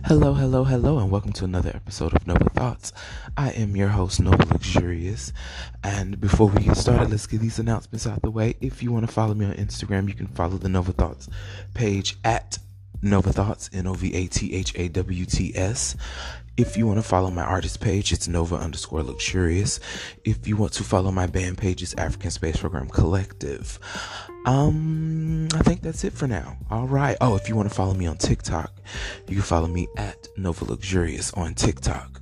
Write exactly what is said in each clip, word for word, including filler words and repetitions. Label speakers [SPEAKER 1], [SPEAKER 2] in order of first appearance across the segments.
[SPEAKER 1] Hello, hello, hello, and welcome to another episode of Nova Thoughts. I am your host, Nova Luxurious. And before we get started, let's get these announcements out the way. If you want to follow me on Instagram, you can follow the Nova Thoughts page at Nova Thoughts, N O V A T H A W T S. If you want to follow my artist page, it's Nova underscore Luxurious. If you want to follow my band page, it's African Space Program Collective. Um, I think that's it for now. All right. Oh, if you want to follow me on TikTok, you can follow me at Nova Luxurious on TikTok.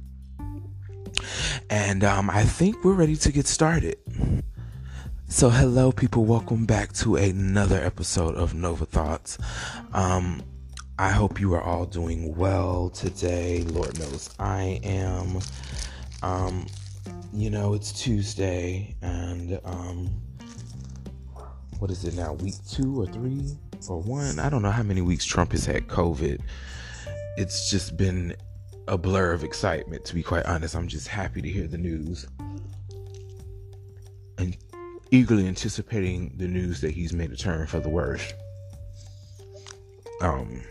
[SPEAKER 1] And um, I think we're ready to get started. So hello, people. Welcome back to another episode of Nova Thoughts. Um, I hope you are all doing well today. Lord knows I am. Um, you know, it's Tuesday and um, what is it now? Week two or three or one? I don't know how many weeks Trump has had COVID. It's just been a blur of excitement, to be quite honest. I'm just happy to hear the news and eagerly anticipating the news that he's made a turn for the worse. Um,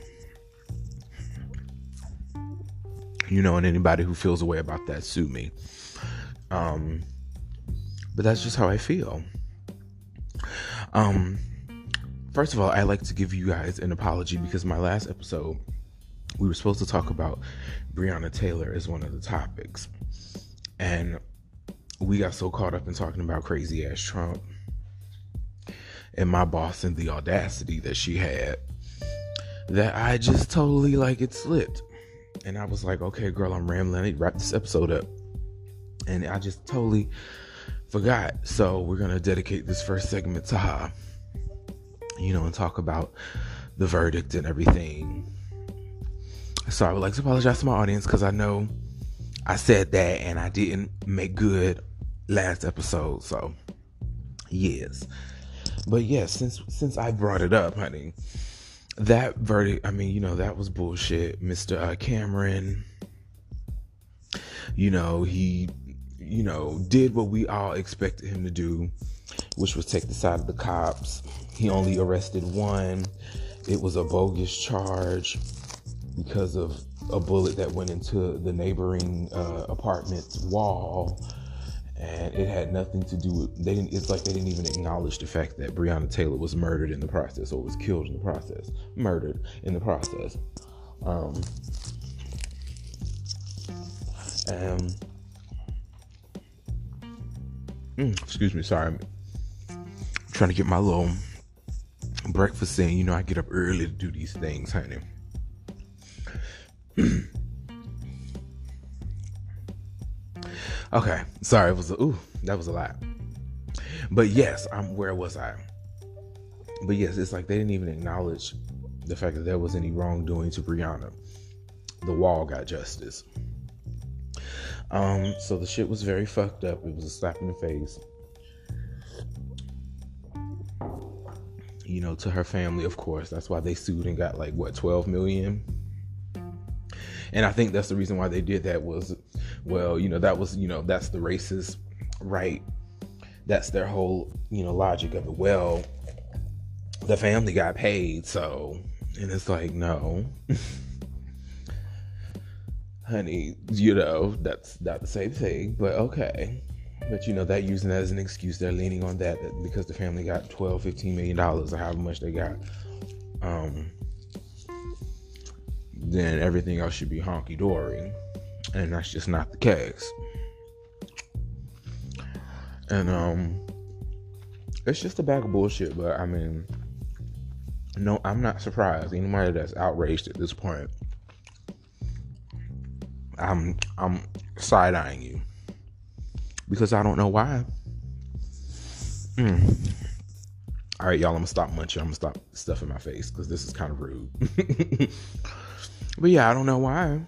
[SPEAKER 1] you know, and anybody who feels a way about that, sue me. Um, but that's just how I feel. Um, first of all, I'd like to give you guys an apology because my last episode, we were supposed to talk about Breonna Taylor as one of the topics. And we got so caught up in talking about crazy ass Trump and my boss and the audacity that she had that I just totally like it slipped. And I was like, okay, girl, I'm rambling. I need to wrap this episode up. And I just totally forgot. So we're going to dedicate this first segment to her, you know, and talk about the verdict and everything. So I would like to apologize to my audience because I know I said that and I didn't make good last episode. So yes. But yes, since since I brought it up, honey, that verdict, I mean, you know, that was bullshit. Mister Uh, Cameron, you know, he, you know, did what we all expected him to do, which was take the side of the cops. He only arrested one. It was a bogus charge because of a bullet that went into the neighboring uh, apartment's wall. And it had nothing to do with, they didn't, it's like they didn't even acknowledge the fact that Breonna Taylor was murdered in the process or was killed in the process, murdered in the process. Um, and, mm, excuse me, sorry. I'm trying to get my little breakfast in. You know, I get up early to do these things, honey. Okay, sorry, it was a, ooh, that was a lot. But yes, I'm where was I? But yes, it's like they didn't even acknowledge the fact that there was any wrongdoing to Breonna. The wall got justice. Um, so the shit was very fucked up. It was a slap in the face. You know, to her family, of course. That's why they sued and got like what, twelve million. And I think that's the reason why they did that was, well, you know, that was, you know, that's the racist right. That's their whole, you know, logic of it. Well, the family got paid, so, and it's like, no, honey, you know, that's not the same thing, but okay. But, you know, that using that as an excuse, they're leaning on that because the family got twelve, fifteen million dollars or however much they got. Um, then everything else should be honky-dory. And that's just not the case. And um, it's just a bag of bullshit, but I mean, no, I'm not surprised. Anybody that's outraged at this point, I'm I'm side-eyeing you. Because I don't know why. Mm. All right, y'all, I'm gonna stop munching. I'm gonna stop stuffing my face because this is kind of rude. But yeah, I don't know why.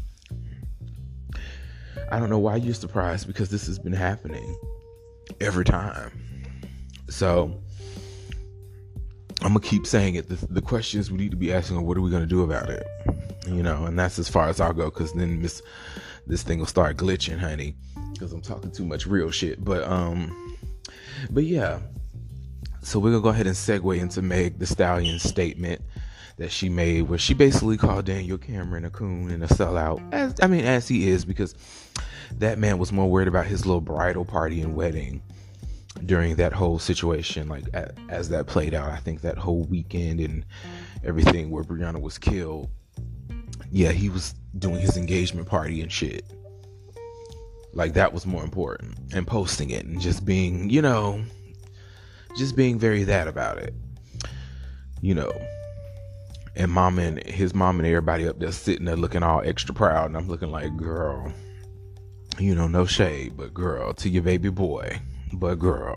[SPEAKER 1] I don't know why you're surprised because this has been happening every time. So I'm gonna keep saying it. The, the questions we need to be asking are, what are we gonna do about it? You know, and that's as far as I'll go because then this this thing will start glitching, honey, because I'm talking too much real shit. But um, but yeah. So we're gonna go ahead and segue into Meg Thee Stallion's statement that she made, where she basically called Daniel Cameron a coon and a sellout. As I mean, as he is, because that man was more worried about his little bridal party and wedding during that whole situation. Like as that played out, I think that whole weekend and everything where Breonna was killed. Yeah, he was doing his engagement party and shit. Like that was more important, and posting it and just being, you know, just being very that about it, you know. And mom and his mom and everybody up there sitting there looking all extra proud, and I'm looking like, girl, you know, no shade, but girl, to your baby boy, but girl,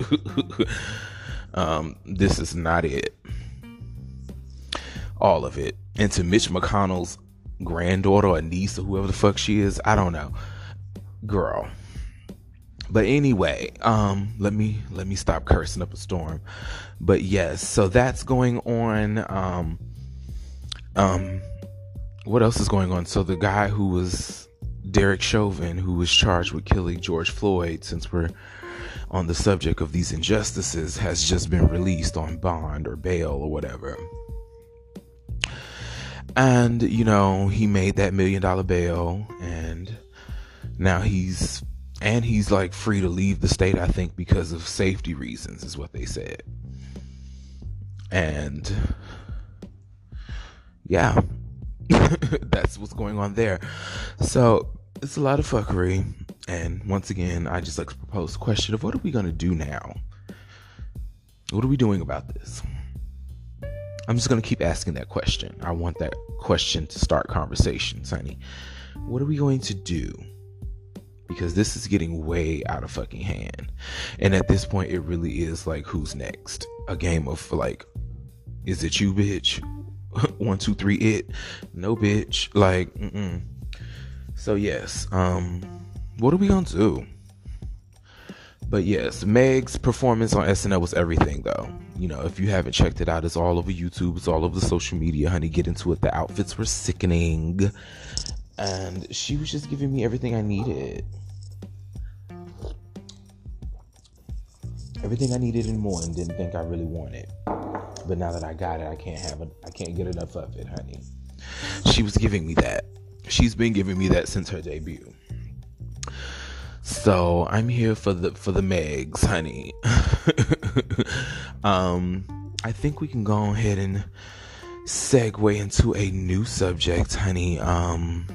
[SPEAKER 1] um, this is not it. All of it. And to Mitch McConnell's granddaughter or niece or whoever the fuck she is, I don't know, girl. But anyway, um, let me let me stop cursing up a storm. But yes, so that's going on. Um, um, what else is going on? So the guy who was Derek Chauvin, who was charged with killing George Floyd, since we're on the subject of these injustices, has just been released on bond or bail or whatever. And, you know, he made that million dollar bail, and now he's, and he's like free to leave the state, I think, because of safety reasons, is what they said. And yeah, that's what's going on there. So it's a lot of fuckery. And once again, I just like to propose the question of what are we going to do now? What are we doing about this? I'm just going to keep asking that question. I want that question to start conversations, honey. What are we going to do? Because this is getting way out of fucking hand. And at this point, it really is like, who's next? A game of like, is it you, bitch? One, two, three, it. No, bitch. Like, mm-mm. So yes, um, what are we going to do? But yes, Meg's performance on S N L was everything, though. You know, if you haven't checked it out, it's all over YouTube. It's all over the social media, honey. Get into it. The outfits were sickening. And she was just giving me everything I needed. Everything I needed and more, and didn't think I really wanted. But now that I got it, I can't have it. I can't get enough of it, honey. She was giving me that. She's been giving me that since her debut. So I'm here for the for the Megs, honey. um, I think we can go ahead and segue into a new subject, honey. Um,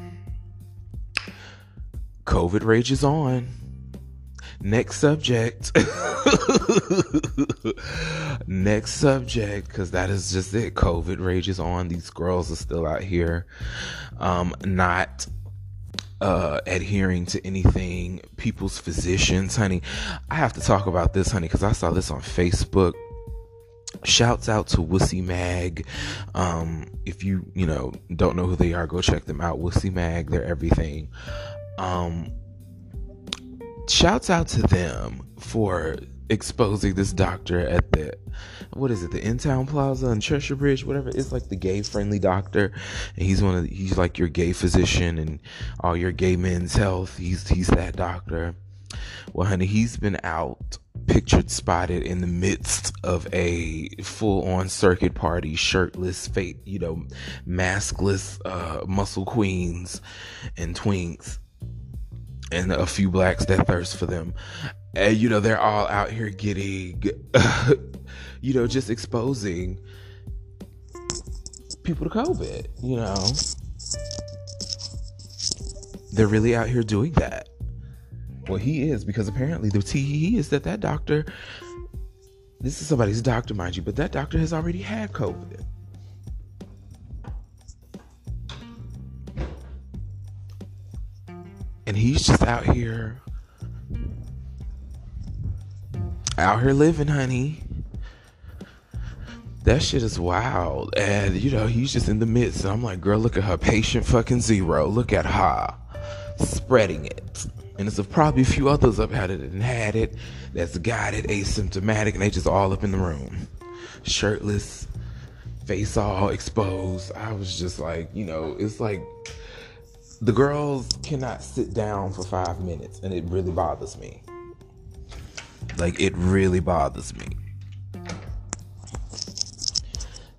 [SPEAKER 1] COVID rages on. Next subject. Next subject, because that is just it. COVID rages on. These girls are still out here, um, not uh, adhering to anything. People's physicians, honey. I have to talk about this, honey, because I saw this on Facebook. Shouts out to Wussy Mag. Um, if you, you know, don't know who they are, go check them out. Wussy Mag, they're everything. Um, shouts out to them for exposing this doctor at the, what is it, the In-Town Plaza and Cheshire Bridge, whatever. It's like the gay-friendly doctor, and he's one of the, he's like your gay physician and all your gay men's health. He's he's that doctor. Well, honey, he's been out, pictured spotted in the midst of a full-on circuit party, shirtless, fake, you know, maskless, uh, muscle queens and twinks, and a few blacks that thirst for them. And, you know, they're all out here getting, you know, just exposing people to COVID, you know. They're really out here doing that. Well, he is, because apparently the tea is that that doctor, this is somebody's doctor, mind you, but that doctor has already had COVID. And he's just out here, out here living, honey. That shit is wild. And, you know, he's just in the midst. And I'm like, girl, look at her, patient fucking zero. Look at her spreading it. And there's probably a few others up had it and had it that's got it asymptomatic, and they just all up in the room, shirtless, face all exposed. I was just like, you know, it's like the girls cannot sit down for five minutes, and it really bothers me. Like, it really bothers me.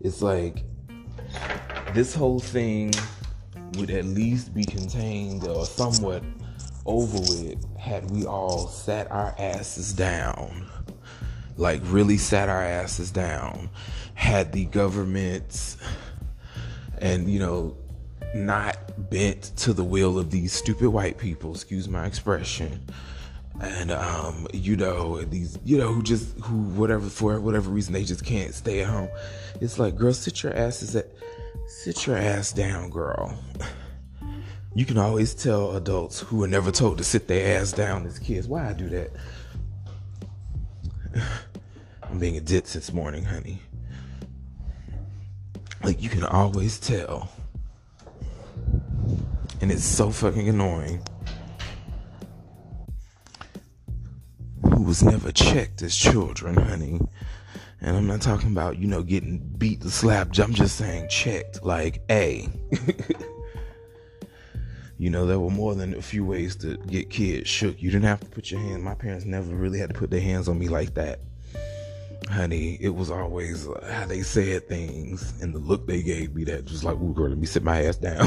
[SPEAKER 1] It's like this whole thing would at least be contained or somewhat over with had we all sat our asses down. Like, really sat our asses down. Had the governments and, you know, not bent to the will of these stupid white people, excuse my expression. And, um, you know, these, you know, who just, who, whatever, for whatever reason, they just can't stay at home. It's like, girl, sit your asses at, sit your ass down, girl. You can always tell adults who were never told to sit their ass down as kids. Why I do that? I'm being a ditz this morning, honey. Like, you can always tell. And it's so fucking annoying. Who was never checked as children, honey. And I'm not talking about, you know, getting beat, slapped. I'm just saying checked. Like, hey. You know, there were more than a few ways to get kids shook. You didn't have to put your hands. My parents never really had to put their hands on me like that. Honey, it was always uh, how they said things and the look they gave me that was like, ooh, girl, let me sit my ass down.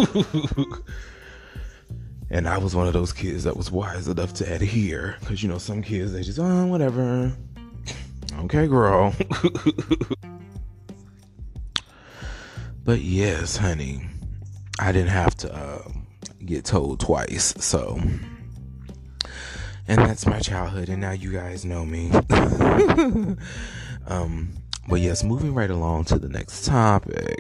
[SPEAKER 1] And I was one of those kids that was wise enough to adhere. Because, you know, some kids, they just, oh, whatever. Okay, girl. But yes, honey, I didn't have to uh, get told twice. So, and that's my childhood. And now you guys know me. um, but yes, moving right along to the next topic.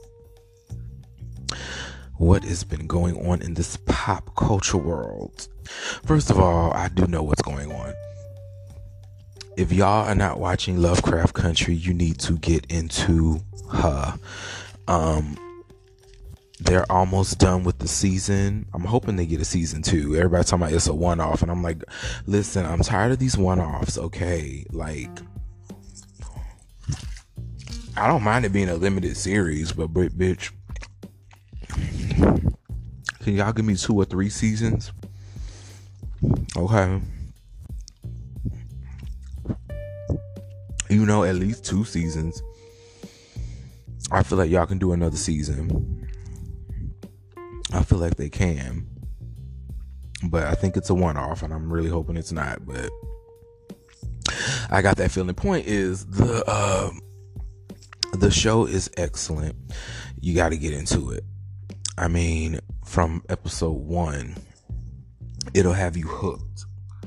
[SPEAKER 1] What has been going on in this pop culture world? First of all, I do know what's going on. If y'all are not watching Lovecraft Country, you need to get into her. Um, they're almost done with the season. I'm hoping they get a season two. Everybody talking about it's a one-off, and I'm like, listen, I'm tired of these one-offs. Okay, like, I don't mind it being a limited series, but bitch, can y'all give me two or three seasons? Okay. You know, at least two seasons. I feel like y'all can do another season. I feel like they can. But I think it's a one-off, and I'm really hoping it's not. But I got that feeling. Point is, the uh, the show is excellent. You got to get into it. I mean, from episode one, it'll have you hooked.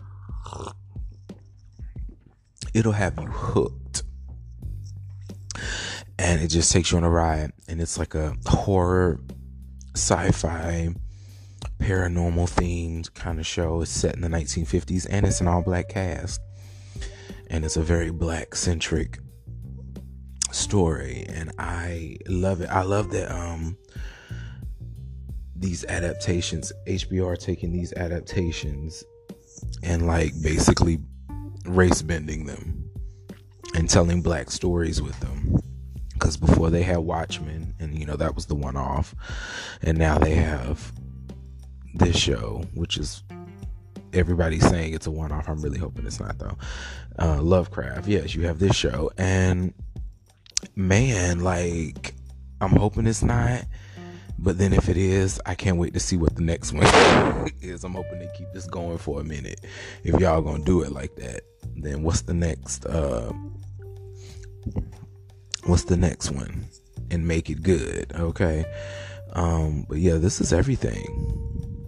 [SPEAKER 1] It'll have you hooked. And it just takes you on a ride. And it's like a horror, sci-fi, paranormal themed kind of show. It's set in the nineteen fifties, and it's an all-black cast. And it's a very black-centric story. And I love it. I love that um, these adaptations, H B O are taking these adaptations and like basically race bending them and telling black stories with them. Because before they had Watchmen, and you know that was the one off, and now they have this show, which is everybody's saying it's a one off. I'm really hoping it's not though. uh Lovecraft, yes, you have this show, and man, like, I'm hoping it's not. But then if it is, I can't wait to see what the next one is. I'm hoping they keep this going for a minute. If y'all gonna do it like that, then what's the next uh what's the next one? And make it good, okay? Um, but yeah, this is everything.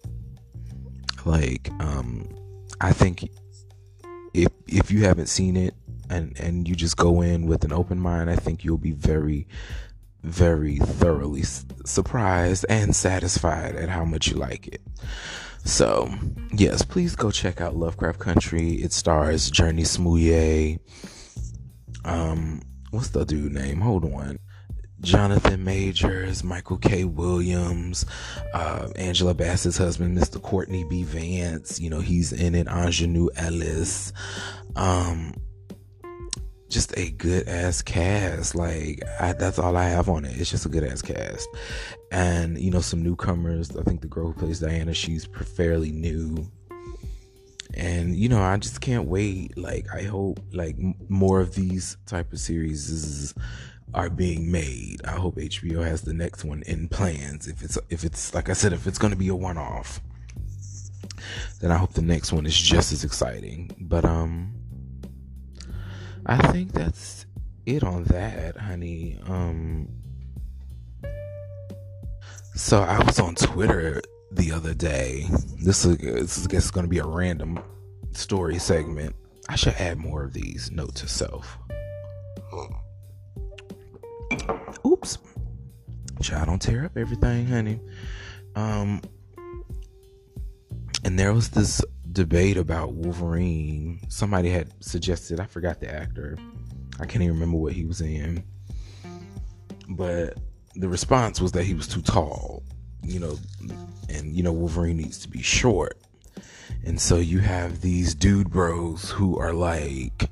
[SPEAKER 1] Like, um, I think if if you haven't seen it and, and you just go in with an open mind, I think you'll be very very thoroughly surprised and satisfied at how much you like it. So, yes, please go check out Lovecraft Country. It stars Journey Smouye. Um, what's the dude name? Hold on. Jonathan Majors, Michael K. Williams, uh, Angela Bassett's husband, Mister Courtney B. Vance. You know, he's in it. Ingenue Ellis. Um, just a good ass cast. Like, I, that's all I have on it. It's just a good ass cast. And, you know, some newcomers. I think the girl who plays Diana, she's fairly new. And, you know, I just can't wait. Like, I hope, like, m- more of these type of series are being made. I hope H B O has the next one in plans. If it's if it's like I said, if it's going to be a one-off, then I hope the next one is just as exciting. But um, I think that's it on that, honey. Um, so I was on Twitter the other day. This is this is, I guess, going to be a random story segment. I should add more of these. Note to self. Oops. Child, don't tear up everything, honey. Um, and there was this debate about Wolverine. Somebody had suggested, I forgot the actor. I can't even remember what he was in. But the response was that he was too tall, you know, and, you know, Wolverine needs to be short. And so you have these dude bros who are like,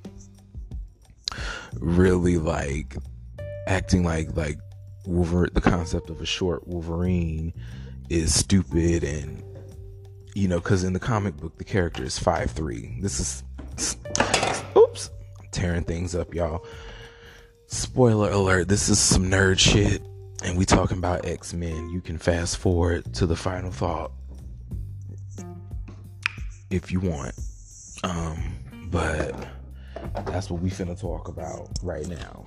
[SPEAKER 1] really like acting like like Wolverine, the concept of a short Wolverine is stupid, and you know, because in the comic book the character is five three. This is oops, I'm tearing things up, y'all. Spoiler alert, this is some nerd shit, and we talking about X-Men. You can fast forward to the final thought if you want, um but that's what we finna talk about right now.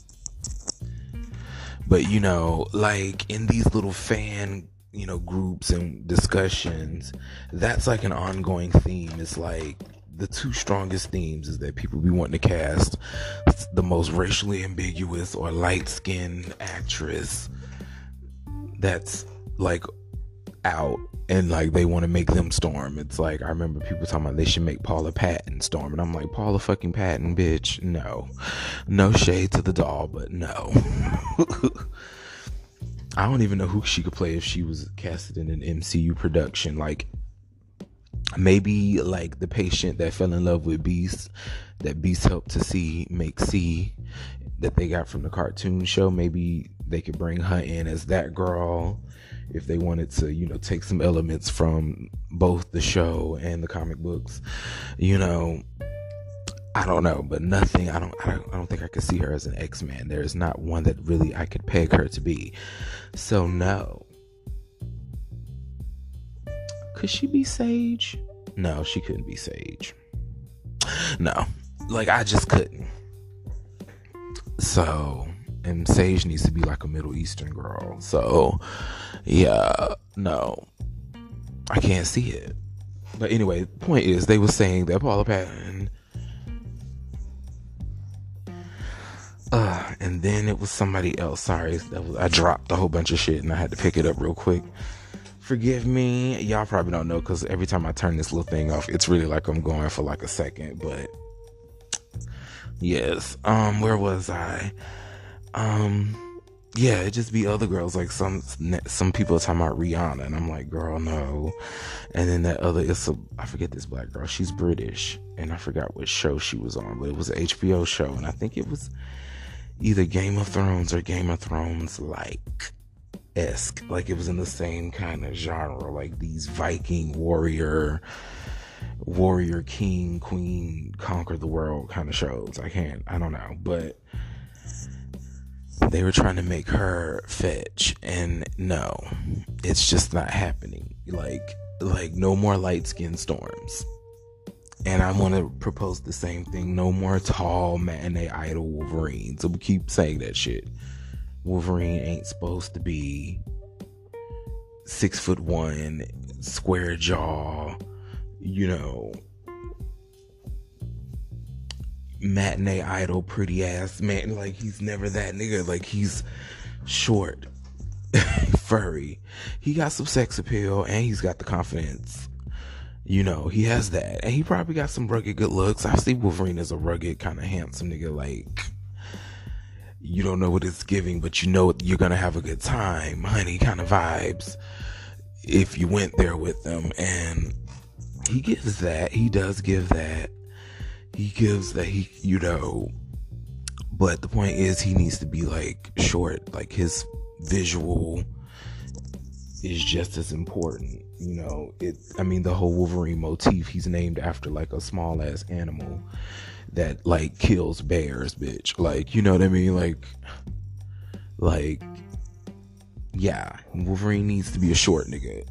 [SPEAKER 1] But, you know, like in these little fan, you know, groups and discussions, that's like an ongoing theme. It's like the two strongest themes is that people be wanting to cast the most racially ambiguous or light-skinned actress that's like out, and like they want to make them Storm. It's like, I remember people talking about they should make Paula Patton Storm, and I'm like, Paula fucking Patton, bitch, no. No shade to the doll, but no. I don't even know who she could play if she was casted in an M C U production. Like, maybe like the patient that fell in love with Beast, that Beast helped to see make see, that they got from the cartoon show. Maybe they could bring her in as that girl if they wanted to, you know, take some elements from both the show and the comic books. You know, I don't know, but nothing. I don't. I don't, I don't think I could see her as an X-Man. There is not one that really I could peg her to be. So no. Could she be Sage? No, she couldn't be Sage. No, like I just couldn't. So, and Sage needs to be like a Middle Eastern girl. So, yeah, no, I can't see it. But anyway, the point is, they were saying that Paula Patton. Uh, and then it was somebody else. Sorry, that was, I dropped a whole bunch of shit and I had to pick it up real quick. Forgive me. Y'all probably don't know, because every time I turn this little thing off, it's really like I'm going for like a second. But yes, um, where was I? Um, yeah, it just be other girls. Like some some people are talking about Rihanna, and I'm like, girl, no. And then that other, it's a, I forget this black girl. She's British, and I forgot what show she was on, but it was an H B O show, and I think it was either Game of Thrones or Game of Thrones like esque, like it was in the same kind of genre, like these Viking warrior warrior king queen conquer the world kind of shows. I can't I don't know, but they were trying to make her fetch, and no, it's just not happening. Like like no more light-skinned Storms. And I want to propose the same thing. No more tall matinee idol Wolverine. So we keep saying that shit. Wolverine ain't supposed to be six foot one, square jaw, you know, matinee idol, pretty ass man. Like, he's never that nigga. Like, he's short, furry. He got some sex appeal, and he's got the confidence. You know, he has that. And he probably got some rugged good looks. I see Wolverine as a rugged, kind of handsome nigga. Like, you don't know what it's giving, but you know you're going to have a good time, honey, kind of vibes if you went there with them. And he gives that. He does give that. He gives that, he, you know. But the point is, he needs to be, like, short. Like, his visual is just as important. You know, it, I mean, the whole Wolverine motif, he's named after like a small ass animal that like kills bears, bitch. Like, you know what I mean? Like, Like, yeah, Wolverine needs to be a short nigga.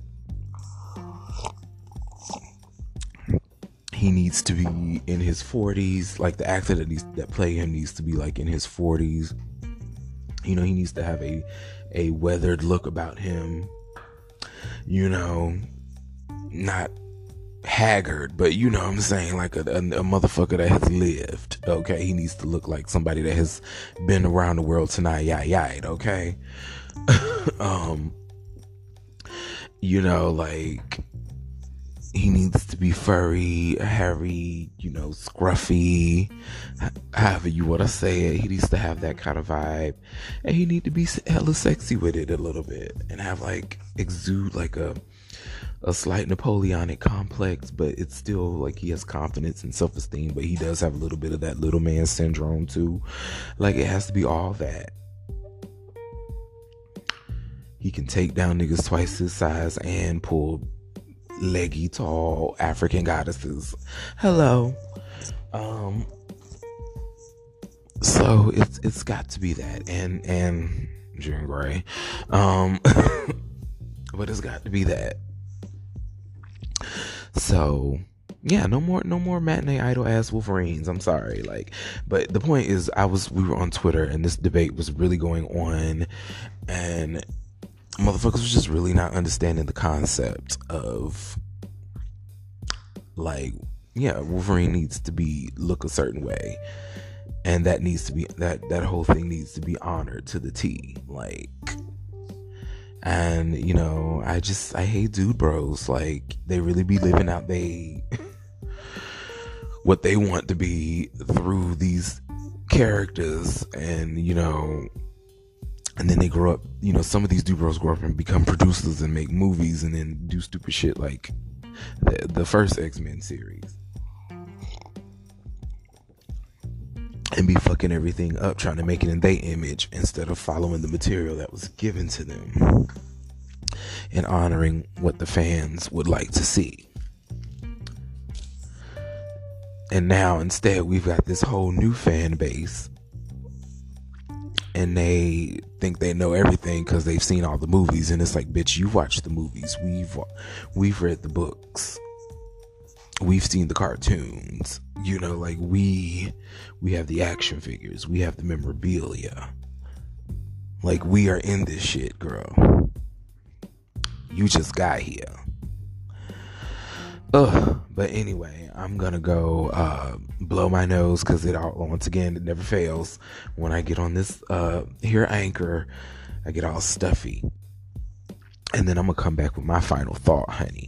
[SPEAKER 1] He needs to be in his forties. Like, the actor that needs that play him needs to be like in his forties. You know, he needs to have a a weathered look about him. You know, not haggard, but you know what I'm saying, like a, a, a motherfucker that has lived. Okay, he needs to look like somebody that has been around the world tonight. Yeah, yeah. Okay. um, you know, like, he needs to be furry, hairy, you know, scruffy, however you want to say it. He needs to have that kind of vibe, and he need to be hella sexy with it a little bit, and have like exude like a a slight Napoleonic complex, but it's still like he has confidence and self-esteem, but he does have a little bit of that little man syndrome too. Like, it has to be all that. He can take down niggas twice his size and pull leggy, tall African goddesses. Hello. Um. So it's it's got to be that, and and Jean Grey. Um. But it's got to be that. So yeah, no more no more matinee idol ass Wolverines. I'm sorry. Like, but the point is, I was we were on Twitter and this debate was really going on, and motherfuckers was just really not understanding the concept of, like, yeah, Wolverine needs to be look a certain way, and that needs to be that that whole thing needs to be honored to the T. Like, and you know, I just I hate dude bros. Like, they really be living out they what they want to be through these characters, and you know, and then they grow up, you know, some of these dude bros grow up and become producers and make movies and then do stupid shit like the, the first X-Men series. And be fucking everything up, trying to make it in their image instead of following the material that was given to them and honoring what the fans would like to see. And now instead we've got this whole new fan base, and they think they know everything because they've seen all the movies, and it's like, bitch, you watched the movies, we've we've read the books, we've seen the cartoons, you know, like we we have the action figures, we have the memorabilia, like, we are in this shit, girl. You just got here. Ugh. But anyway, I'm gonna go uh, blow my nose, because it all, once again, it never fails. When I get on this uh, here anchor, I get all stuffy, and then I'm gonna come back with my final thought, honey.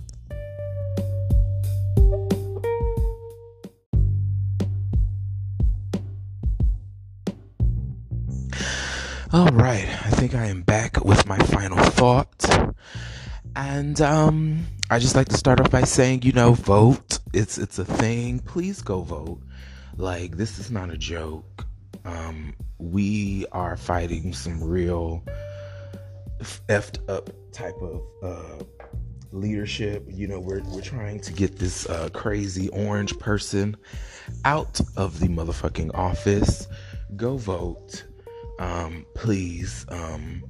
[SPEAKER 1] All right, I think I am back with my final thought. And um, I just like to start off by saying, you know, vote. It's it's a thing. Please go vote. Like, this is not a joke. Um, we are fighting some real effed up type of uh, leadership. You know, we're we're trying to get this uh, crazy orange person out of the motherfucking office. Go vote. Um, please. Um,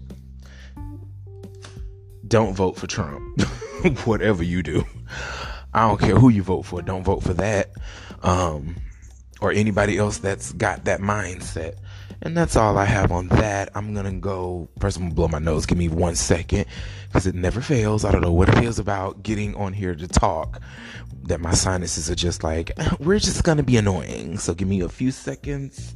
[SPEAKER 1] Don't vote for Trump. Whatever you do, I don't care who you vote for. Don't vote for that, um, or anybody else that's got that mindset. And that's all I have on that. I'm gonna go. First, I'm gonna blow my nose. Give me one second, because it never fails. I don't know what it is about getting on here to talk that my sinuses are just like, we're just gonna be annoying. So give me a few seconds.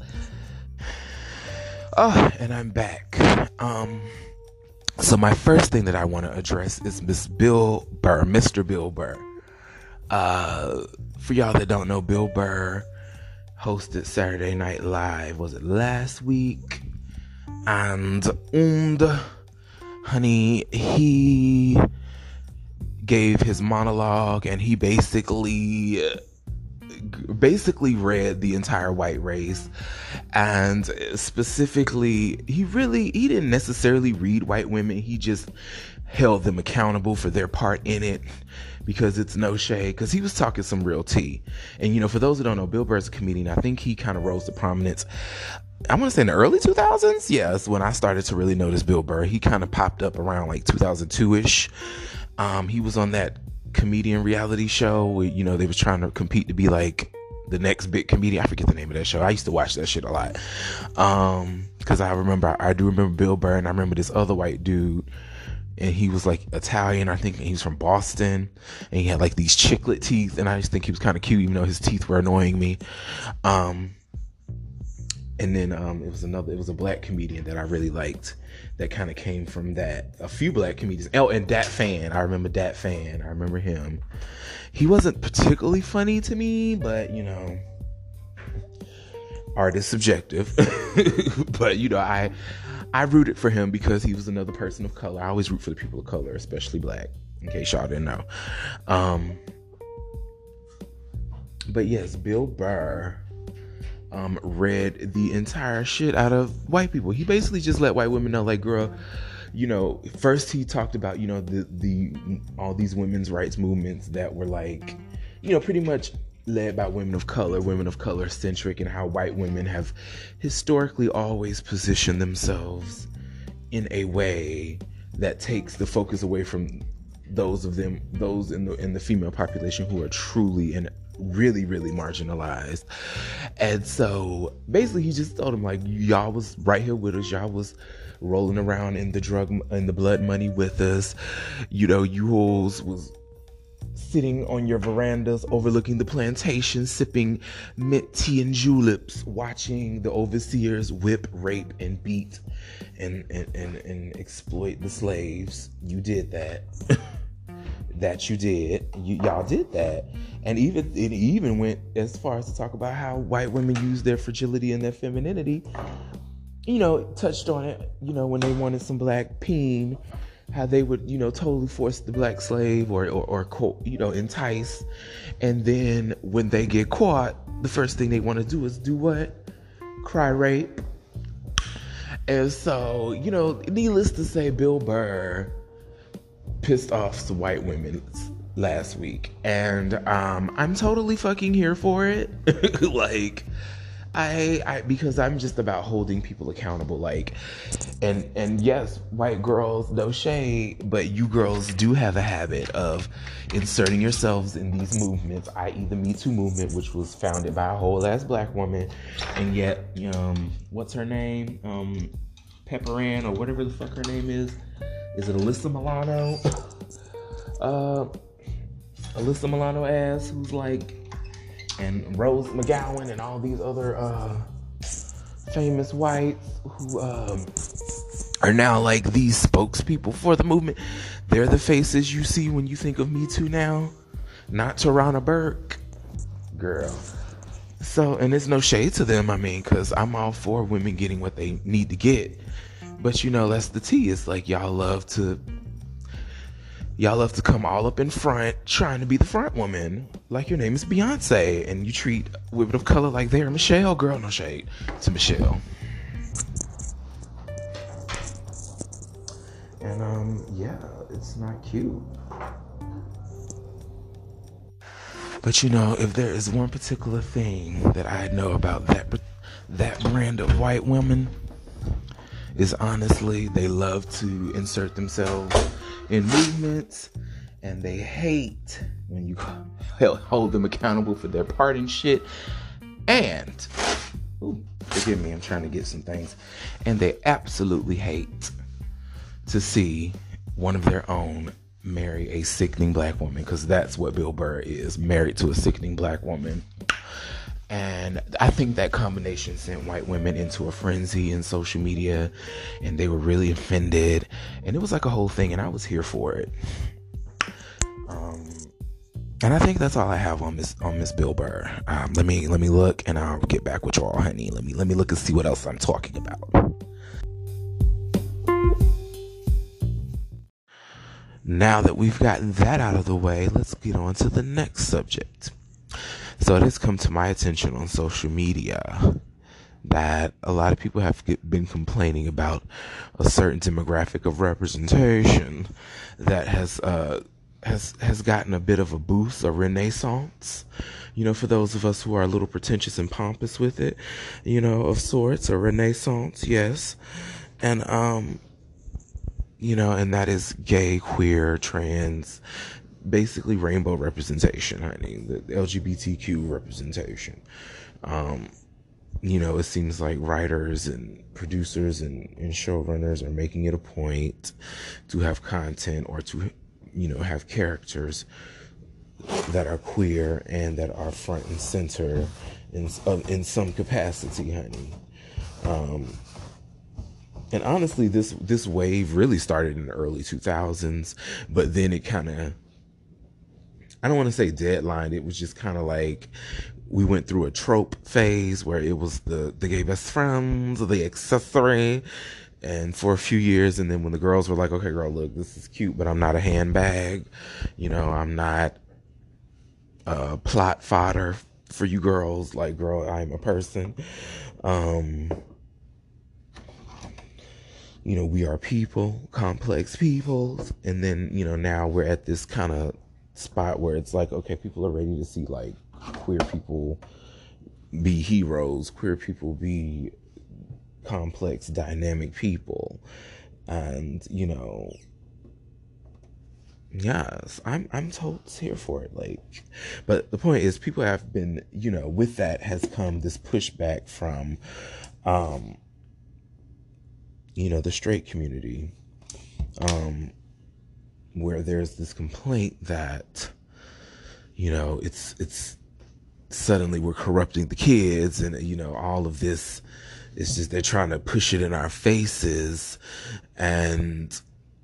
[SPEAKER 1] Oh, and I'm back. Um. So my first thing that I want to address is Miss Bill Burr, Mister Bill Burr. Uh, for y'all that don't know, Bill Burr hosted Saturday Night Live, was it last week? And, and honey, he gave his monologue, and he basically basically read the entire white race, and specifically he really he didn't necessarily read white women. He just held them accountable for their part in it, because it's no shade, because he was talking some real tea. And, you know, for those who don't know, Bill Burr's a comedian. I think he kind of rose to prominence, I want to say in the early two thousands. Yeah, that's when I started to really notice Bill Burr. He kind of popped up around like two thousand two-ish. Um, he was on that comedian reality show where, you know, they was trying to compete to be like the next big comedian. I forget the name of that show. I used to watch that shit a lot. Um, because I remember, I do remember Bill Burr, and I remember this other white dude, and he was like Italian. I think he was from Boston, and he had like these chiclet teeth, and I just think he was kind of cute, even though his teeth were annoying me. Um, and then um, it was another, it was a black comedian that I really liked that kind of came from that. A few black comedians. Oh, and Dat Fan. I remember Dat Fan. I remember him. He wasn't particularly funny to me, but, you know, art is subjective. But, you know, I I rooted for him because he was another person of color. I always root for the people of color, especially black, in case y'all didn't know. Um, but yes, Bill Burr um, read the entire shit out of white people. He basically just let white women know, like, girl, you know, first he talked about, you know, the, the, all these women's rights movements that were like, you know, pretty much led by women of color, women of color centric, and how white women have historically always positioned themselves in a way that takes the focus away from those of them, those in the in the female population who are truly and really, really marginalized. And so basically he just told them, like, y'all was right here with us, y'all was rolling around in the drug in the blood money with us, you know, you hoes was sitting on your verandas overlooking the plantation, sipping mint tea and juleps, watching the overseers whip, rape, and beat and and, and, and exploit the slaves. You did that. That you did. You, y'all did that. And even it even went as far as to talk about how white women use their fragility and their femininity. You know, touched on it, you know, when they wanted some black peen, how they would, you know, totally force the black slave or, or, or, you know, entice. And then when they get caught, the first thing they want to do is do what? Cry rape. And so, you know, needless to say, Bill Burr pissed off some white women last week. And um, I'm totally fucking here for it. Like, I, I, because I'm just about holding people accountable, like, and, and yes, white girls, no shade, but you girls do have a habit of inserting yourselves in these movements, that is the Me Too movement, which was founded by a whole ass black woman, and yet, um, what's her name, um, Pepper Ann, or whatever the fuck her name is, is it Alyssa Milano, uh, Alyssa Milano ass, who's like, and Rose McGowan and all these other uh, famous whites who um, are now like these spokespeople for the movement. They're the faces you see when you think of Me Too now, not Tarana Burke, girl. So, and there's no shade to them, I mean, because I'm all for women getting what they need to get. But, you know, that's the tea. It's like y'all love to Y'all love to come all up in front, trying to be the front woman, like your name is Beyonce, and you treat women of color like they're Michelle. Girl, no shade to Michelle. And um, yeah, it's not cute. But you know, if there is one particular thing that I know about that that brand of white women, is honestly they love to insert themselves in movements, and they hate when you hold them accountable for their part in shit. And ooh, forgive me, I'm trying to get some things. And they absolutely hate to see one of their own marry a sickening black woman, because that's what Bill Burr is, married to a sickening black woman. And I think that combination sent white women into a frenzy in social media, and they were really offended, and it was like a whole thing, and I was here for it. Um, and I think that's all I have on Miss on Miss Bill Burr. Um, let me let me look, and I'll get back with y'all, honey. Let me let me look and see what else I'm talking about. Now that we've gotten that out of the way, let's get on to the next subject. So it has come to my attention on social media that a lot of people have been complaining about a certain demographic of representation that has uh, has has gotten a bit of a boost, a renaissance. You know, for those of us who are a little pretentious and pompous with it, you know, of sorts, a renaissance, yes, and um, you know, and that is gay, queer, trans, basically rainbow representation, honey, the L G B T Q representation. Um, you know, it seems like writers and producers and, and showrunners are making it a point to have content or to, you know, have characters that are queer and that are front and center in uh, in some capacity, honey. Um, and honestly, this this wave really started in the early two thousands, but then it kind of, I don't want to say deadline. It was just kind of like we went through a trope phase where it was the, the gay best friends, the accessory, and for a few years. And then when the girls were like, okay, girl, look, this is cute, but I'm not a handbag. You know, I'm not uh, plot fodder for you girls. Like, girl, I'm a person. Um, you know, we are people, complex people. And then, you know, now we're at this kind of spot where it's like, okay, people are ready to see like queer people be heroes, queer people be complex, dynamic people. And, you know, yes, I'm I'm told here for it. Like, but the point is, people have been, you know, with that has come this pushback from um you know, the straight community, um where there's this complaint that, you know, it's it's suddenly we're corrupting the kids, and, you know, all of this is just, they're trying to push it in our faces, and,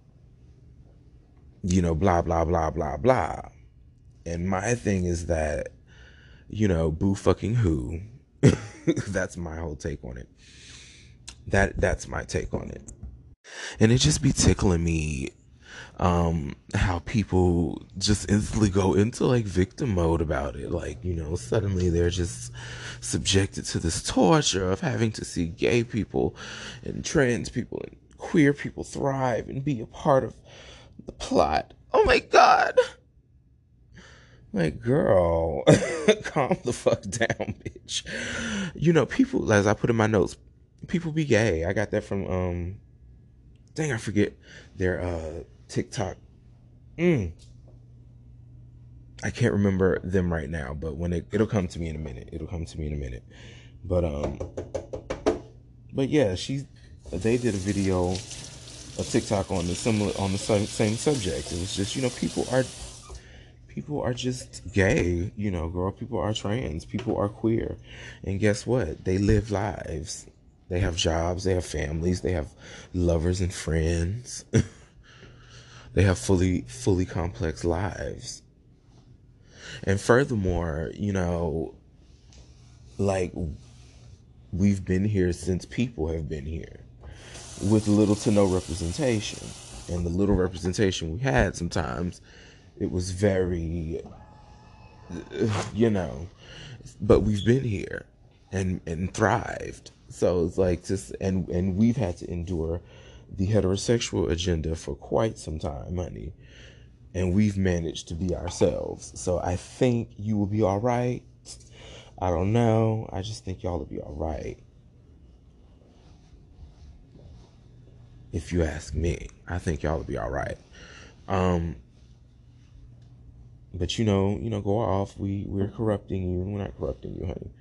[SPEAKER 1] you know, blah, blah, blah, blah, blah. And my thing is that, you know, boo fucking who. That's my whole take on it. That that's my take on it. And it just be tickling me um how people just instantly go into like victim mode about it. Like, you know, suddenly they're just subjected to this torture of having to see gay people and trans people and queer people thrive and be a part of the plot. Oh my god. Like, girl, calm the fuck down, bitch. You know, people, as I put in my notes, people be gay. I got that from um dang, I forget their uh TikTok. Mm. I can't remember them right now, but when it it'll come to me in a minute. It'll come to me in a minute. But um, but yeah, she they did a video, a TikTok on the similar on the same same subject. It was just, you know, people are people are just gay. You know, girl, people are trans. People are queer, and guess what? They live lives. They have jobs. They have families. They have lovers and friends. They have fully, fully complex lives. And furthermore, you know, like, we've been here since people have been here with little to no representation. And the little representation we had, sometimes it was very, you know, but we've been here and, and thrived. So it's like just, and, and we've had to endure the heterosexual agenda for quite some time, honey. And we've managed to be ourselves. So I think you will be all right. I don't know. I just think y'all will be all right. If you ask me, I think y'all will be all right. Um, but you know, you know, go off. We we're corrupting you. We're not corrupting you, honey.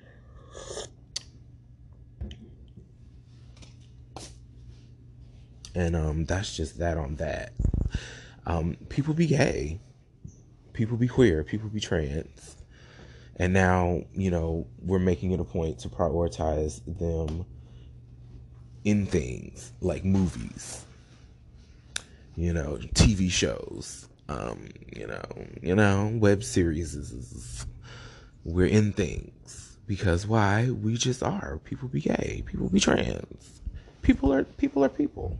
[SPEAKER 1] And um, that's just that on that. Um, people be gay, people be queer, people be trans, and now, you know, we're making it a point to prioritize them in things like movies, you know, T V shows, um, you know, you know, web series. We're in things because why? We just are. People be gay, people be trans, people are people are people.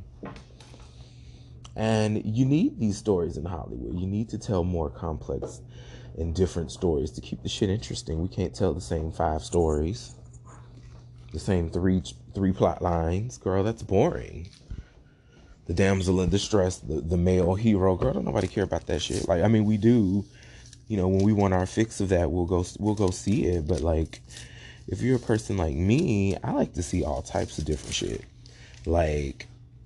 [SPEAKER 1] And you need these stories in Hollywood. You need to tell more complex and different stories to keep the shit interesting. We can't tell the same five stories. The same three three plot lines. Girl, that's boring. The damsel in distress, the, the male hero. Girl, don't nobody care about that shit. Like, I mean, we do. You know, when we want our fix of that, we'll go we'll go see it. But like, if you're a person like me, I like to see all types of different shit. Like,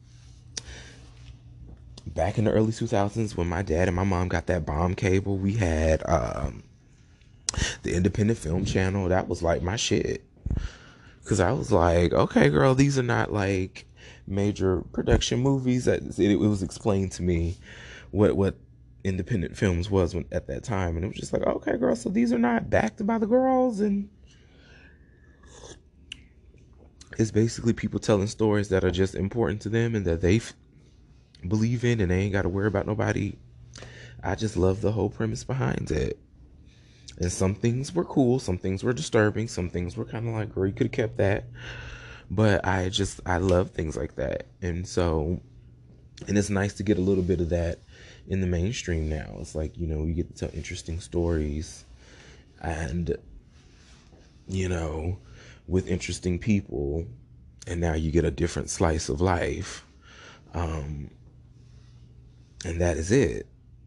[SPEAKER 1] back in the early two thousands, when my dad and my mom got that bomb cable, we had um, the Independent Film Channel. That was like my shit. Because I was like, okay, girl, these are not like major production movies. That it, it was explained to me what what independent films was when, at that time, and it was just like, okay, girl, so these are not backed by the girls, and it's basically people telling stories that are just important to them and that they f- believe in, and they ain't got to worry about nobody. I just love the whole premise behind it. And some things were cool, some things were disturbing, some things were kind of like, girl, you could have kept that. But I just, I love things like that. And so, and it's nice to get a little bit of that in the mainstream now. It's like, you know, you get to tell interesting stories and, you know, with interesting people. And now you get a different slice of life. Um, and that is it.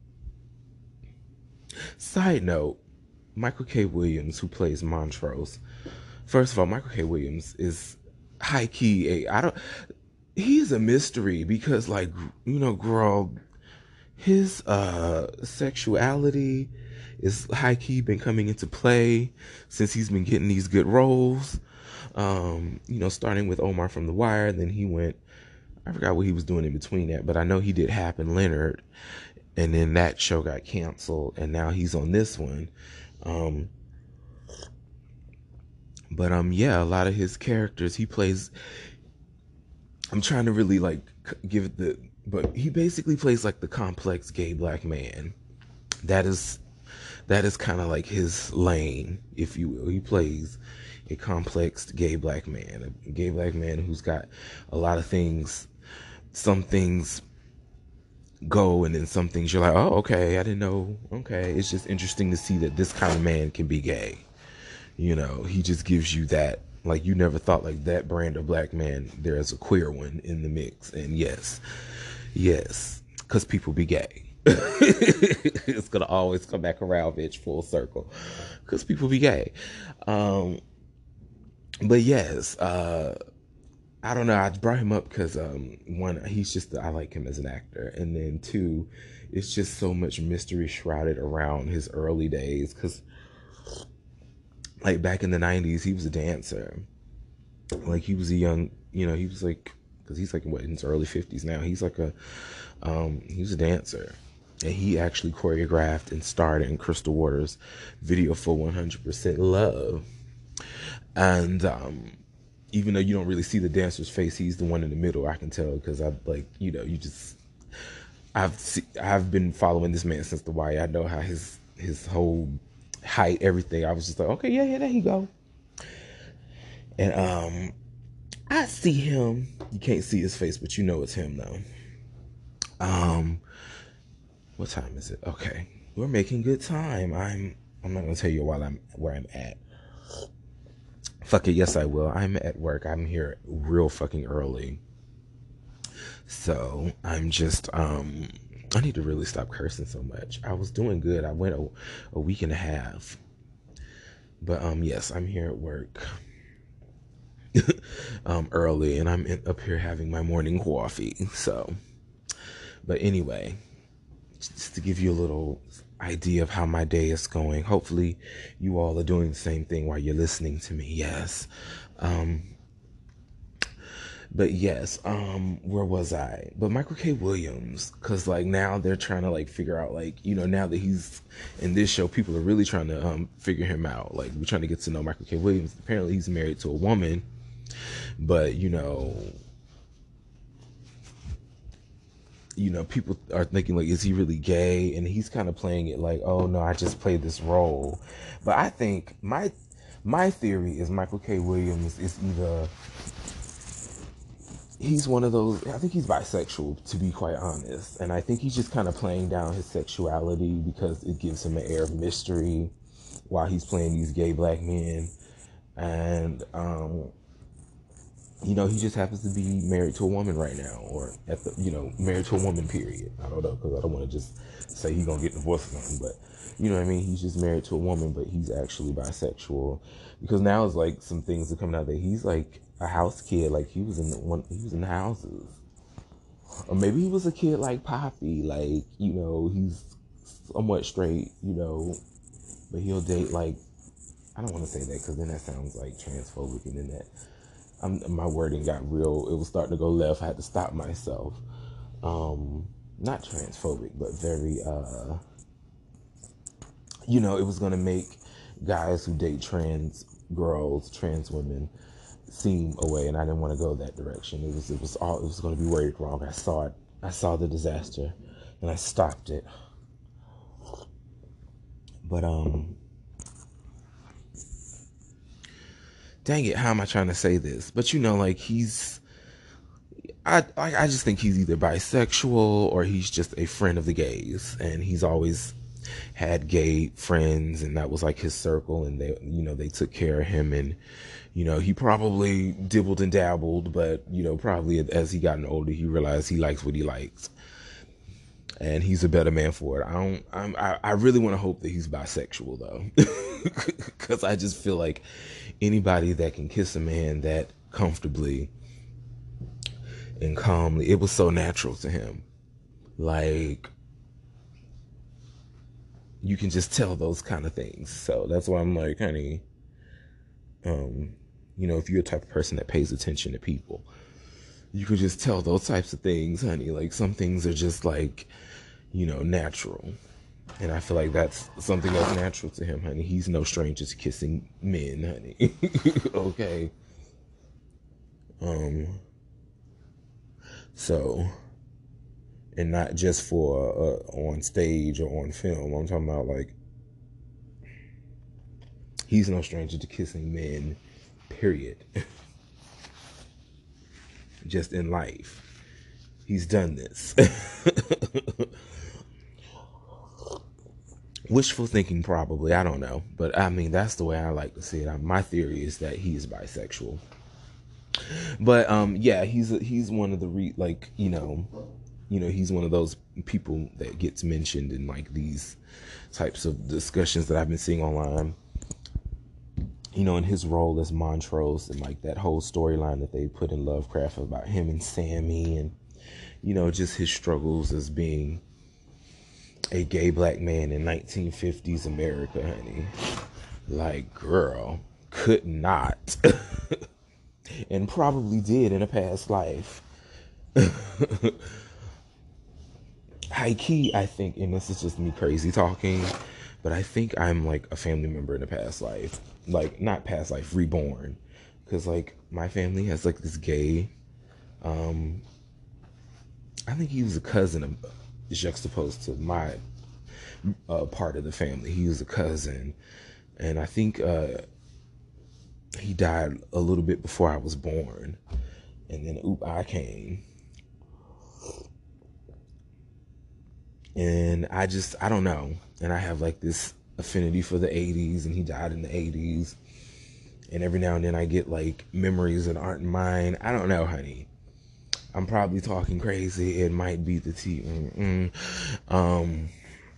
[SPEAKER 1] Side note, Michael K. Williams, who plays Montrose. First of all, Michael K. Williams is high key a I don't he's a mystery because, like, you know, girl, his uh sexuality is high key been coming into play since he's been getting these good roles. Um, you know, starting with Omar from The Wire, then he went, I forgot what he was doing in between that, but I know he did Hap and Leonard, and then that show got canceled, and now he's on this one. Um, but um, yeah, a lot of his characters he plays. I'm trying to really like give it the, but he basically plays like the complex gay black man. That is, that is kind of like his lane, if you will. He plays a complex gay black man, a gay black man who's got a lot of things. Some things go, and then some things you're like, oh, okay, I didn't know. Okay, it's just interesting to see that this kind of man can be gay. You know, he just gives you that, like, you never thought like that brand of black man, there's a queer one in the mix. And yes, yes, because people be gay. It's gonna always come back around, bitch, full circle, because people be gay. Um, but yes, uh, I don't know. I brought him up because um, one, he's just, I like him as an actor, and then two, it's just so much mystery shrouded around his early days. Because like back in the nineties, he was a dancer. Like he was a young, you know, he was like, because he's like what in his early fifties now. He's like a, um, he was a dancer, and he actually choreographed and starred in Crystal Waters' video for one hundred percent Love, and um. Even though you don't really see the dancer's face, he's the one in the middle. I can tell because I like, you know, you just, I've see, I've been following this man since The Wire. I know how his his whole height, everything. I was just like, okay, yeah, yeah, there you go. And um, I see him. You can't see his face, but you know it's him though. Um, what time is it? Okay, we're making good time. I'm I'm not gonna tell you while I'm where I'm at. Fuck it, yes I will. I'm at work. I'm here real fucking early. So I'm just, um, I need to really stop cursing so much. I was doing good. I went a, a week and a half. But um, yes, I'm here at work um, early, and I'm in, up here having my morning coffee. So, but anyway, just to give you a little idea of how my day is going. Hopefully you all are doing the same thing while you're listening to me. Yes. Um, but yes, um, where was I? But Michael K. Williams, cause like now they're trying to like figure out, like, you know, now that he's in this show, people are really trying to um, figure him out. Like we're trying to get to know Michael K. Williams. Apparently he's married to a woman, but you know, you know, people are thinking like, is he really gay? And he's kind of playing it like, oh no, I just played this role. But I think my my theory is Michael K. Williams is either, he's one of those, I think he's bisexual, to be quite honest. And I think he's just kind of playing down his sexuality because it gives him an air of mystery while he's playing these gay black men. And um you know, he just happens to be married to a woman right now, or at the, you know, married to a woman, period. I don't know, because I don't want to just say he's going to get divorced or something, but, you know what I mean? He's just married to a woman, but he's actually bisexual. Because now it's like some things are coming out that he's like a house kid, like he was in the one, he was in the houses. Or maybe he was a kid like Poppy, like, you know, he's somewhat straight, you know, but he'll date like, I don't want to say that because then that sounds like transphobic, and then that, I'm, my wording got real, it was starting to go left, I had to stop myself. Um, not transphobic, but very, uh, you know, it was going to make guys who date trans girls, trans women, seem away, and I didn't want to go that direction. It was, it was all, it was going to be worded wrong. I saw it, I saw the disaster, and I stopped it. But, um, dang it, how am I trying to say this? But you know, like he's, I, I, I just think he's either bisexual or he's just a friend of the gays, and he's always had gay friends, and that was like his circle, and they, you know, they took care of him, and you know, he probably dibbled and dabbled, but you know, probably as he gotten older, he realized he likes what he likes, and he's a better man for it. I don't, I'm, I, I really want to hope that he's bisexual though, because I just feel like anybody that can kiss a man that comfortably and calmly, it was so natural to him. Like, you can just tell those kind of things. So that's why I'm like, honey, um, you know, if you're a type of person that pays attention to people, you can just tell those types of things, honey. Like, some things are just like, you know, natural. And I feel like that's something that's natural to him, honey. He's no stranger to kissing men, honey. Okay. Um, so, and not just for uh, on stage or on film. I'm talking about like, he's no stranger to kissing men, period. Just in life. He's done this. Wishful thinking, probably. I don't know. But I mean, that's the way I like to see it. My theory is that he is bisexual. But um, yeah, he's a, he's one of the re- like you know, you know, he's one of those people that gets mentioned in like these types of discussions that I've been seeing online. You know, in his role as Montrose, and like that whole storyline that they put in Lovecraft about him and Sammy, and you know, just his struggles as being a gay black man in nineteen fifties America, honey. Like, girl, could not. And probably did in a past life. High key, I think, and this is just me crazy talking, but I think I'm like a family member in a past life. Like, not past life, reborn. Because, like, my family has like this gay, um, I think he was a cousin of, juxtaposed to my uh, part of the family. He was a cousin, and I think uh, he died a little bit before I was born, and then oop, I came, and I just, I don't know, and I have like this affinity for the eighties, and he died in the eighties, and every now and then I get like memories that aren't mine. I don't know, honey. I'm probably talking crazy. It might be the T. Mm-mm. Um,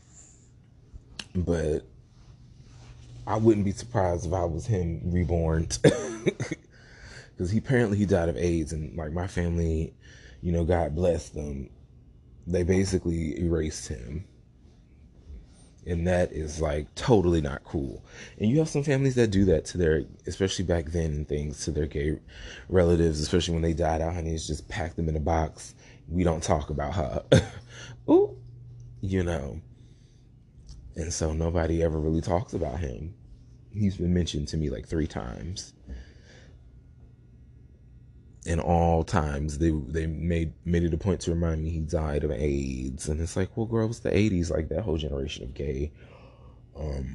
[SPEAKER 1] but I wouldn't be surprised if I was him reborn. Because he apparently he died of AIDS, and like my family, you know, God bless them, they basically erased him. And that is like totally not cool. And you have some families that do that to their, especially back then and things, to their gay relatives, especially when they died out, honey, it's just pack them in a box. We don't talk about her. Ooh, you know. And so nobody ever really talks about him. He's been mentioned to me like three times. And all times they they made made it a point to remind me he died of AIDS, and it's like, well, girl, it was the eighties, like that whole generation of gay, um,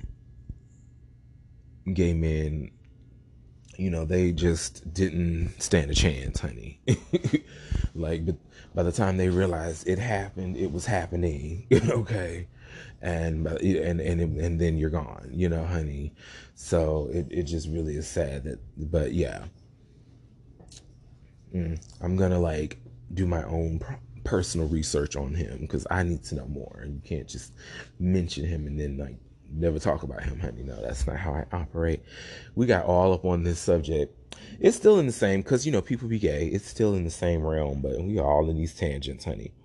[SPEAKER 1] gay men, you know, they just didn't stand a chance, honey. Like, but by the time they realized it happened, it was happening, okay, and and and and then you're gone, you know, honey. So it it just really is sad that, but yeah. mm, I'm gonna like do my own personal research on him because I need to know more. And you can't just mention him and then like never talk about him, honey. No, that's not how I operate. We got all up on this subject. It's still in the same, because, you know, people be gay. It's still in the same realm, but we are all in these tangents, honey.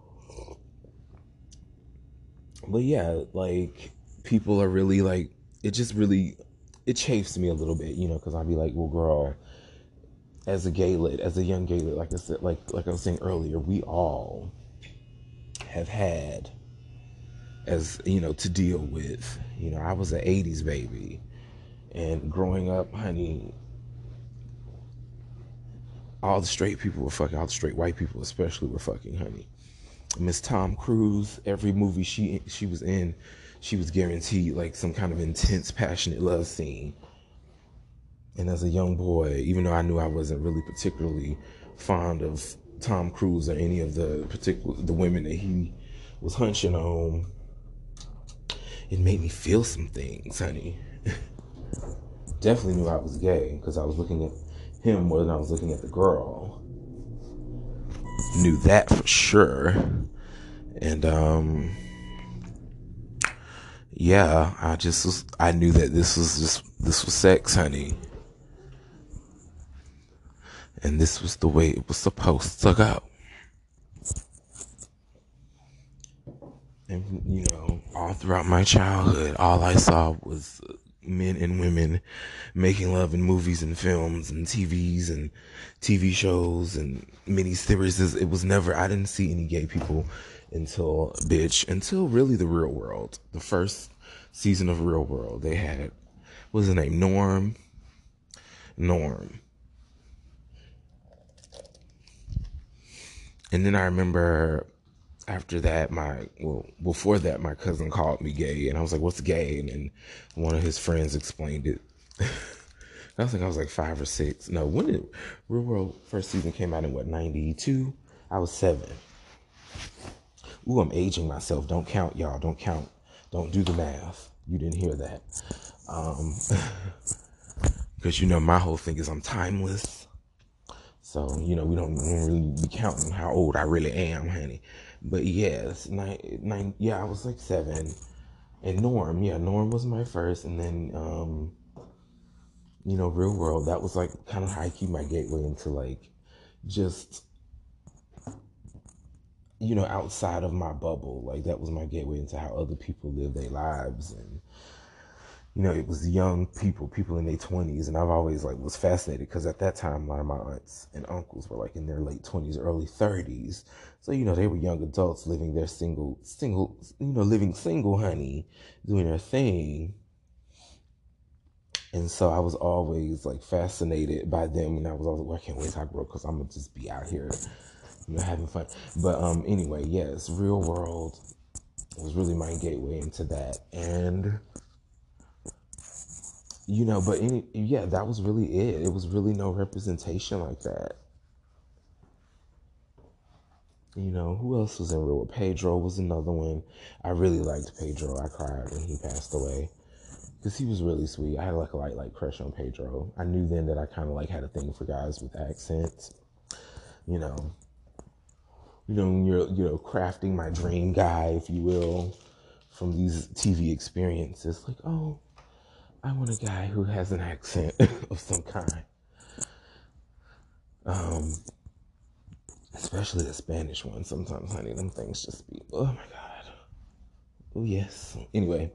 [SPEAKER 1] But yeah, like, people are really like, it just really, it chafes me a little bit, you know, because I'll be like, well, girl, as a gaylet, as a young gaylet, like I said, like, like I was saying earlier, we all have had, as, you know, to deal with. You know, I was an eighties baby, and growing up, honey, all the straight people were fucking, all the straight white people especially were fucking, honey. Miss Tom Cruise, every movie she she was in, she was guaranteed like some kind of intense, passionate love scene. And as a young boy, even though I knew I wasn't really particularly fond of Tom Cruise or any of the particular the women that he was hunching on, it made me feel some things, honey. Definitely knew I was gay because I was looking at him more than I was looking at the girl. Knew that for sure. And um yeah, I just was I knew that this was just this was sex, honey. And this was the way it was supposed to go. And, you know, all throughout my childhood, all I saw was men and women making love in movies and films and T Vs and T V shows and miniseries. It was never, I didn't see any gay people until, bitch, until really the Real World. The first season of Real World, they had, what was his name? Norm. Norm. And then I remember after that, my, well, before that, my cousin called me gay, and I was like, what's gay? And then one of his friends explained it. I think I was like five or six. No, when did Real World first season came out in what, ninety-two? I was seven. Ooh, I'm aging myself. Don't count, y'all. Don't count. Don't do the math. You didn't hear that. Um, because, you know, my whole thing is I'm timeless. So, you know, we don't really be counting how old I really am, honey. But yes, nine, nine, yeah, I was like seven. And Norm, yeah, Norm was my first. And then, um, you know, Real World, that was like kind of how I keep my gateway into like just, you know, outside of my bubble. Like that was my gateway into how other people live their lives. And, you know, it was young people, people in their twenties. And I've always like was fascinated because at that time, a lot of my aunts and uncles were like in their late twenties, early thirties. So, you know, they were young adults living their single, single, you know, living single, honey, doing their thing. And so I was always like fascinated by them. And I was always like, well, I can't wait till I grow up because I'm going to just be out here, you know, having fun. But um, anyway, yes, Real World was really my gateway into that. And, you know, but any, yeah, that was really it. It was really no representation like that. You know, who else was in Real World? Pedro was another one. I really liked Pedro. I cried when he passed away. Because he was really sweet. I had like a light, like crush on Pedro. I knew then that I kind of like had a thing for guys with accents. You know, you know, when you're, you know, crafting my dream guy, if you will, from these T V experiences. Like, oh, I want a guy who has an accent of some kind. Um, especially the Spanish one. Sometimes, honey, them things just be, oh my God. Oh yes. Anyway.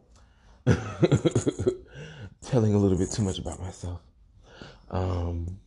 [SPEAKER 1] Telling a little bit too much about myself. Um,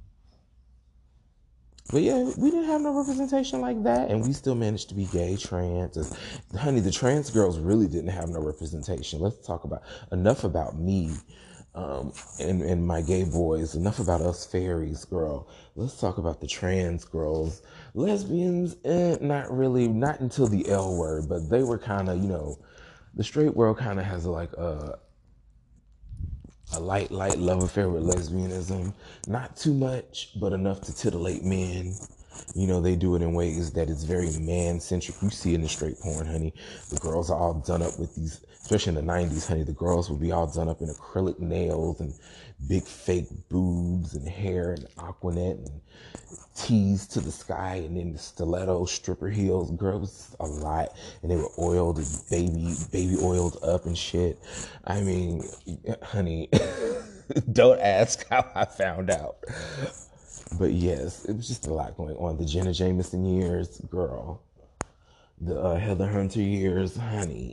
[SPEAKER 1] but yeah, we didn't have no representation like that, and we still managed to be gay, trans. And, honey, the trans girls really didn't have no representation. Let's talk about enough about me um, and and my gay boys. Enough about us fairies, girl. Let's talk about the trans girls, lesbians. Eh, not really, not until the L word, but they were kind of, you know. The straight world kind of has like a a light, light love affair with lesbianism. Not too much, but enough to titillate men. You know, they do it in ways that is very man-centric. You see it in the straight porn, honey. The girls are all done up with these, especially in the nineties, honey. The girls would be all done up in acrylic nails and big fake boobs and hair and Aquanet and tees to the sky, and then the stiletto stripper heels. Girls a lot, and they were oiled and baby baby oiled up and shit. I mean, honey, don't ask how I found out. But yes, it was just a lot going on. The Jenna Jameson years, girl. The uh, Heather Hunter years, honey.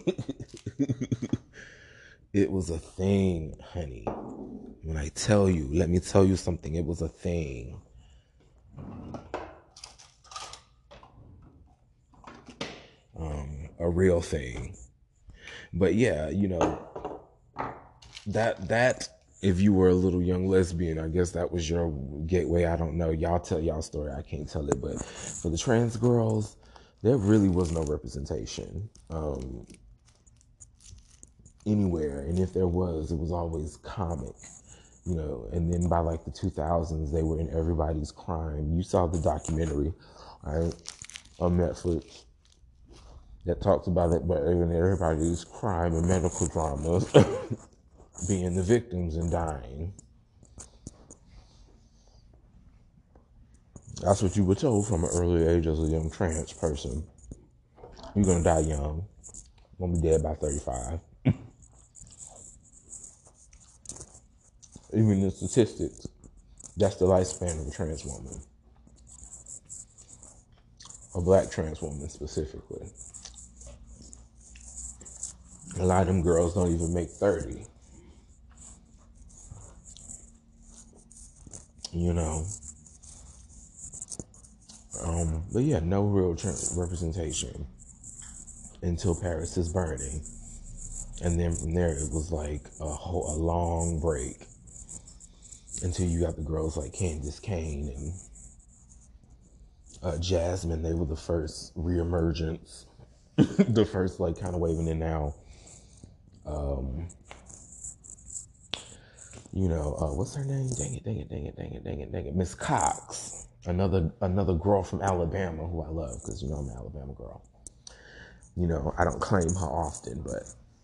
[SPEAKER 1] It was a thing, honey. When I tell you, let me tell you something. It was a thing. Um, a real thing. But yeah, you know, that that if you were a little young lesbian, I guess that was your gateway. I don't know. Y'all tell y'all story. I can't tell it. But for the trans girls, there really was no representation um, anywhere. And if there was, it was always comic. You know, and then by like the two thousands, they were in everybody's crime. You saw the documentary, right, on Netflix that talks about it, but in everybody's crime and medical dramas. Being the victims and dying. That's what you were told from an early age as a young trans person. You're gonna die young. You're gonna be dead by thirty-five. Even the statistics, that's the lifespan of a trans woman. A black trans woman specifically. A lot of them girls don't even make thirty. You know, um, but yeah, no real trans representation until Paris is Burning, and then from there it was like a whole, a long break until you got the girls like Candice Kane and uh, Jasmine. They were the first reemergence, the first like kind of wave, and then now, um, you know, uh, what's her name? Dang it, dang it, dang it, dang it, dang it, dang it. Miss Cox, another another girl from Alabama who I love because, you know, I'm an Alabama girl. You know, I don't claim her often, but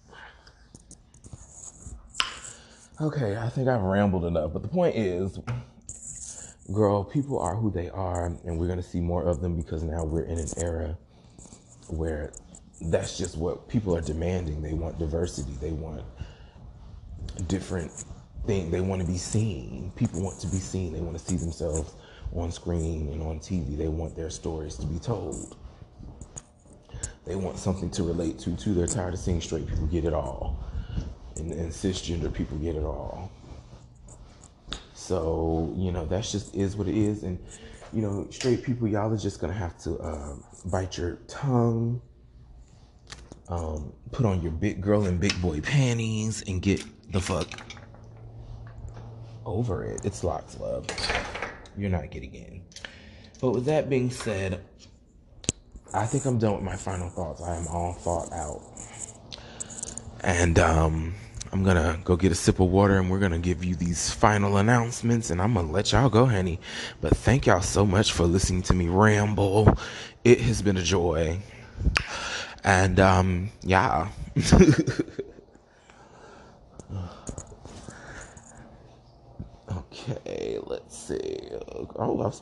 [SPEAKER 1] okay, I think I've rambled enough. But the point is, girl, people are who they are, and we're going to see more of them because now we're in an era where that's just what people are demanding. They want diversity. They want different things. They want to be seen. People want to be seen. They want to see themselves on screen and on T V. They want their stories to be told. They want something to relate to, too. They're tired of seeing straight people get it all. And, and cisgender people get it all. So, you know, that's just is what it is. And, you know, straight people, y'all are just going to have to uh, bite your tongue, um, put on your big girl and big boy panties, and get the fuck over it. It's lots, love. You're not getting in. But with that being said, I think I'm done with my final thoughts. I am all thought out. And um, I'm going to go get a sip of water, and we're going to give you these final announcements, and I'm going to let y'all go, honey. But thank y'all so much for listening to me ramble. It has been a joy. And um, yeah. Okay, let's see. Oh, I've